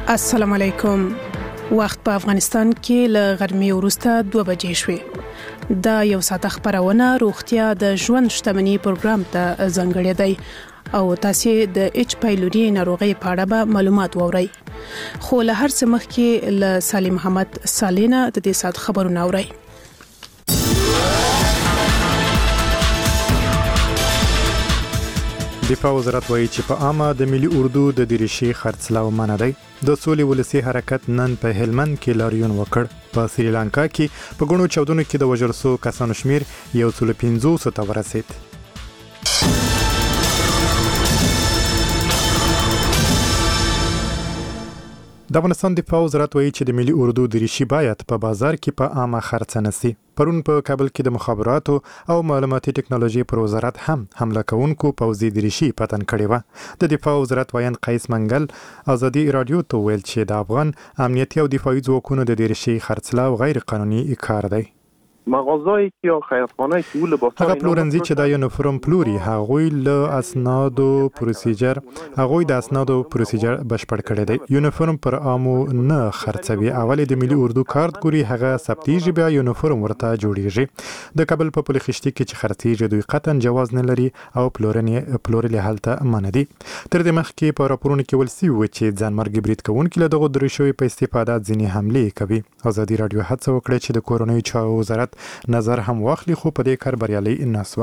السلام علیکم. وخت په افغانستان کې له غرمې وروسته 2 بجې شوې. دا یو ساعت خبرونه روغتیا د ژوند شتمنۍ پروګرام ته ځانګړی دی او تاسو د اچ پایلوري ناروغي په اړه به معلومات وورئ. خو له هر څه مخکې له سالم محمد سالینا د دې ساعت خبرونه اورئ. دفاع وزارت وایي چې په عامه د ملي اردو د دریشي خرڅلاو منع دی. د سولې ولسی حرکت نن په هلمند کې لاریون وکړ. په سریلانکا کې په غونو چاودنو کې د وژل شوو کسانو شمیر 150 ته ورسید. د افغانستان دفاع وزارت وایي چې د ملي اردو دریشي باید په بازار کې په عامه خرڅ نشي. پرون په کابل کې د مخابراتو او معلوماتي ټکنالوژي پر وزارت هم حمله کوونکو پوځي دریشي پتن کړې و. د دفاع وزارت وایي قیس منګل ازادي رادیو ته ویل چې د افغان امنیتي او دفاعي ځواکونو د دریشي خرڅلاو غیر قانوني کار دی. مغازه‌ای که یا خیاطخانه‌ای که ول با هغه پلورنځي چې د یونیفورم پلوري هغوی له اسنادو پروسیجر بشپړ کړی دی. یونیفورم پر عامو نه خرڅوي. اولې د ملي اردو کارت ګوري هغه سپتیږي بیا یونیفورم ورته جوړیږي. د کابل په پلخشتي کې چې خرڅیږي دوی قطعا جواز نه لري او پلورل هلته منع دي. تر دې مخکې په راپورونو کې ولسی و چې ځانمرګ برید کوونکي له دغه دریشوي په استفاده ځینې حملې کوي. ازادي رادیو هڅه وکړه چې د کورونی چارو وزارت نظر هم واخلي خو په دې کار بریالي نسوه.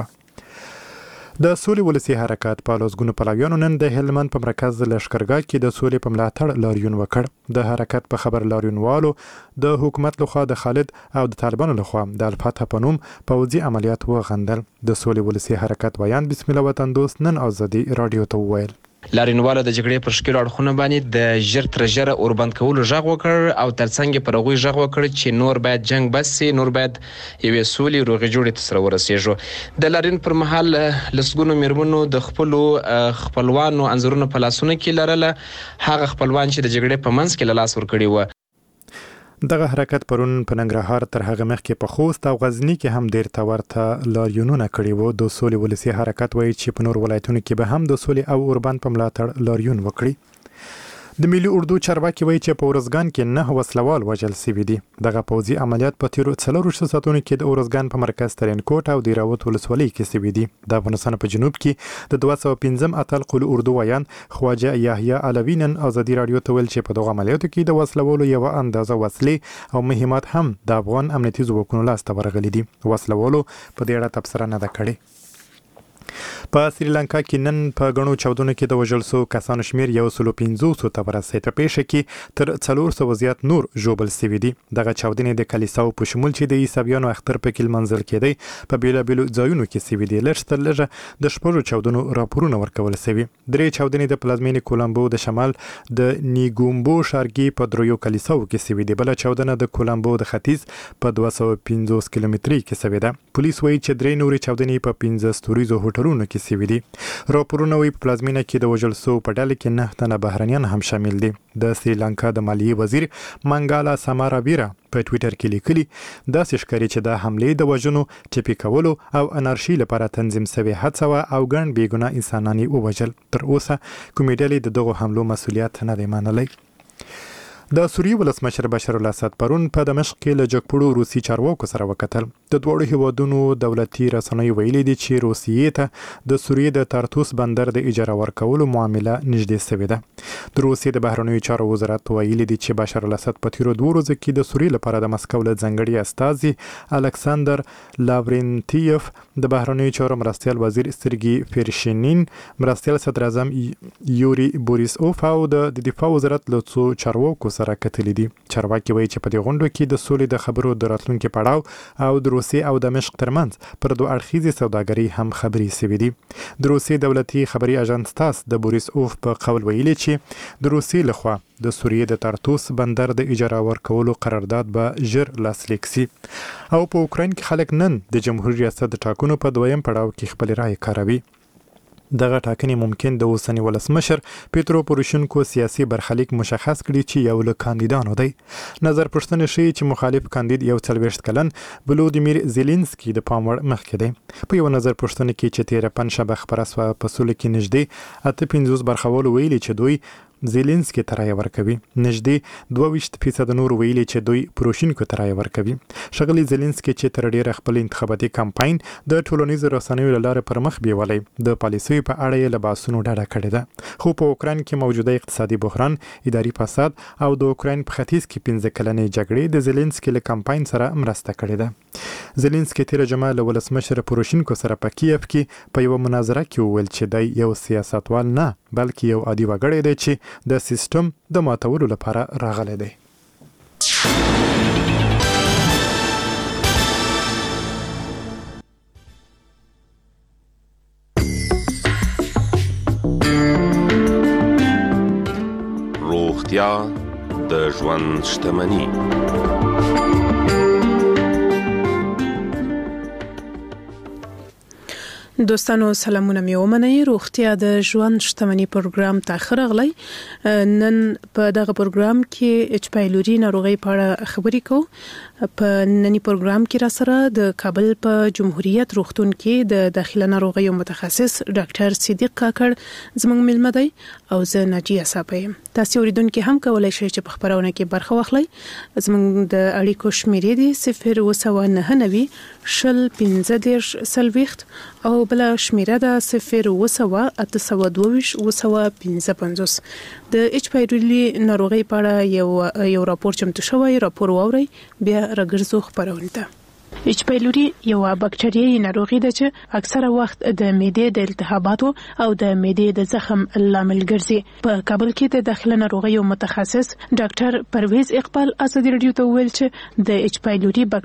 د سولې ولسی حرکت په لوزګونو پلاویانو نن د هلمند په مرکز لشکرګاه کې د سولې په ملاتړ لاریون وکړ. د حرکت په خبر لاریونوالو د حکومت لخوا د خالد او د طالبانو لخوا د الفتح په نوم پوځي عملیات وغندل. د سولې ولسی حرکت ویان بسم الله وطن دوست نن ازادي رادیو ته وویل. لاریونواله د جګړې پر شکل اړخونه باندې د ژر تر ژره اوربند کولو ژغ وکړ او ترڅنګ پر هغوی ژغ وکړ چې نور باید جنگ بس سي، نور باید یوې سولې روغې جوړې ته سره ورسېږو. د لاریون پر مهال لسګونو میرمنو د خپلو خپلوانو انځورونه په لاسونو کې لرله، هغه خپلوان چې د جګړې په منځ کې له لاس ورکړي وو. دغه حرکت پرون په ننګرهار تر هغه مخکې په خوست او غزنی کې هم ډیر تورته لاریونونه کړي وو. د سولې ولسی حرکت وایي چې په نور ولایتونو کې به هم د سولې او اوربند په ملاتړ لاریون وکړي. د ملي اردو چارواکي وایي چې په ورزګان کې 9 وسلوال وژل شوي دي. دغه پوځي عملیات په تیرو 4 ساعتونو کې د ورزګان په مرکز ترینکوټ او د راوت ولسوالۍ کې شوي دي. د افغانستان په جنوب کې د 215 اتل قل اردو ویان خواجه یحیی علوی نن ازادي رادیو ته ویل چې په دغه عملیاتو کې د وسلوالو یو اندازه وسلې او مهمات هم د افغان امنیتي ځواکونو لاسته ورغلي دي. وسلوالو په دې اړه تبصره نه ده کړې. په سریلانکا کې نن په غنو چاودنو کې د وژل شوو کسانو شمیر 150 ته ورسید. په پیښه کې تر 400 زیات نور ژوبل شوي دي. دغه چاودنې د کلیساو په شمول چې د عیسویانو اختر په کې منځل کېدی په بیلابیلو ځایونو کې شوي دي. لږ تر لږه د شپږو چاودنو راپورونه ورکول شوي. درې چاودنې د پلازمینې کولمبو د شمال د نیګومبو ښارګي په دریو کلیساو کې شوي دي. بل چاودنه د کولمبو د ختیځ په 250 کیلومتري کې شوې ده. پولیس وایي چې درې نورې چاودنې په 15 ستوریزو هوټلونو کې شوي دي. راپورونه وایي په پلازمینه کې د وژل شوو په ډله کې 9 تنه بهرنیان هم شامل دي. د سریلانکا د مالیې وزیر منګالا سماراویرا په ټویټر کې لیکلي داسې ښکاري چې د حملې د وژنو، ټپي کولو او انارشي لپاره تنظیم شوې هڅه وه او ګڼ بېګناه انسانان یې ووژل. تر اوسه کومې ډلې د دغو حملو مسؤلیت نه دی منلی. د سوریې ولسمشر بشار الاسد پرون په دمشق کې له جګپړو روسي چارواکو سره وکتل. د دواړو هیوادونو دولتي رسنیو ویلي دي چې روسیې ته د سوریې د تارتوس بندر د اجاره ورکولو معامله نږدې شوې ده. د روسیې د بهرنیو چارو وزارت ویلي دي چې بشار الاسد په تیرو 2 ورځو کې د سوریې لپاره د مسکو له ځانګړي استازي الکساندر لاورنتیف، د بهرنیو چارو مرستیال وزیر سرګي فرشینین، مرستیال صدر اعظم یوري بوریسوف او د دفاع وزارت له څو چارواکو سره کتلې دي. چارواکي وایي چې په دې غونډو کې د سولې د خبرو د راتلونکي پړاو او د روسیې او دمشق ترمنځ پر 2 اړخیزې سوداګرۍ هم خبرې شوې دي. د روسیې دولتي خبري اژانس تاس د بوریسوف په قول ویلي چې د روسیې لخوا د سوریې د تارتوس بندر د اجاره ورکولو قرارداد به ژر لاسلیک شي. او په اوکراین کې خلک نن د جمهوریت ریاست د ټاکنو په 2م پړاو کې خپل رائے کاروي. دغه ټاکنې ممکن د اوسنی ولسمشر پیترو پوروشینکو سیاسي برخلیک مشخص کړي چې یو له کاندیدانو دی. نظر پوښتنه شي چې مخالف کاندید یو 40 کلن ولودیمیر زيلنسکي د پام وړ مخکې دی. په یو نظر پوښتنه کې چې 13 پنځه خبره سو په سولې کې نږدې 85% برخوالو ویلي چې دوی زيلنسکي ته رایه ورکوي. نږدې 22% نور ویلي چې دوی پروشینکو ته رایه ورکوي. ښاغلي زيلنسکي چې تر ډیره خپل انتخاباتي کمپاین د ټولنیزو رسنیو لاره پر مخ بیولای د پالیسۍ په اړه یې له باسونو ډډه کړې ده. خو په اوکراین کې موجوده اقتصادي بحران، اداري فساد او د اوکراین په ختیځ کې 15 کلنې جګړې د زيلنسکي له کمپاین سره مرسته کړې ده. زيلنسکي تیر جمعه له ولسمشر پروشینکو سره په کیف کې په یو مناظره کې وویل چې دی یو سیاستوال نه بلکې یو عادي وګړی دی چې د سیستم د ماتولو لپاره راغلی دی. روغتیا د ژوند شتمني. دوستانو سلامونه مې ومنئ. روغتیا د ژوند شتمني پروګرام ته خرغلی. نن په دغه پروګرام کې اچ پایلوري ناروغي په اړه خبرې کوو. په نننی پروګرام کې را سره د کابل په جمهوریت روغتون کې د داخله ناروغیو متخصص ډاکټر صدیق کاکړ زموږ ملمه دی او زه ناجیه صاحب. تاسو اوریدونکو هم کولای شئ چې په خبرونه کې برخه واخلئ. زموږ د اړیکو شمیرې دي 099 شل 15 سلويخت او بل شمیره ده 0 822 د اچ پایلوري ناروغي په اړه یو راپور چمتو شوی. راپور واوري بیا راګرځو خبرونه ده. اچ پایلوري یو باکټریايي ناروغي ده چې اکثره وخت د معدې د التهاباتو او د معدې د زخم لامل ګرځي. په کابل کې د داخله ناروغیو متخصص ډاکټر پرویز اقبال ازادي رادیو ته ویل چې د اچ پایلوري